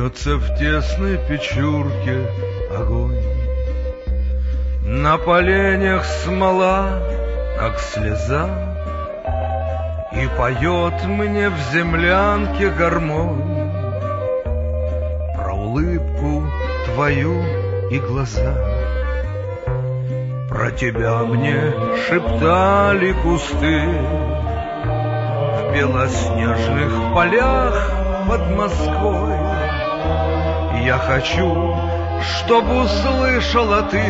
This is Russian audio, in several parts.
Бьется в тесной печурке огонь, на поленях смола, как слеза, и поет мне в землянке гармонь про улыбку твою и глаза. Про тебя мне шептали кусты в белоснежных полях под Москвой. Я хочу, чтобы услышала ты,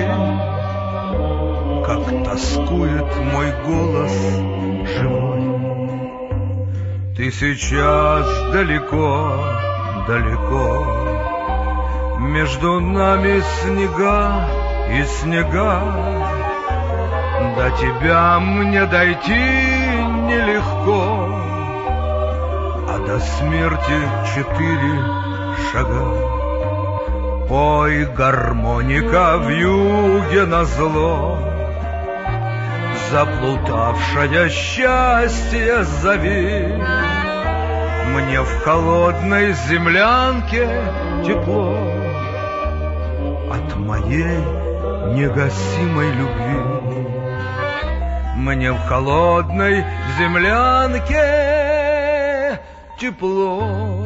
как тоскует мой голос живой. Ты сейчас далеко, далеко, между нами снега и снега. До тебя мне дойти нелегко, а до смерти 4 шага. Пой, гармоника, вьюге назло, заплутавшая счастье зови. Мне в холодной землянке тепло от моей негасимой любви. Мне в холодной землянке тепло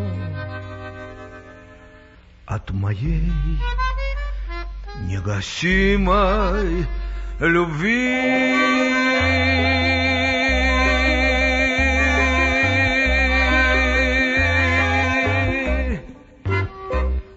от моей негасимой любви.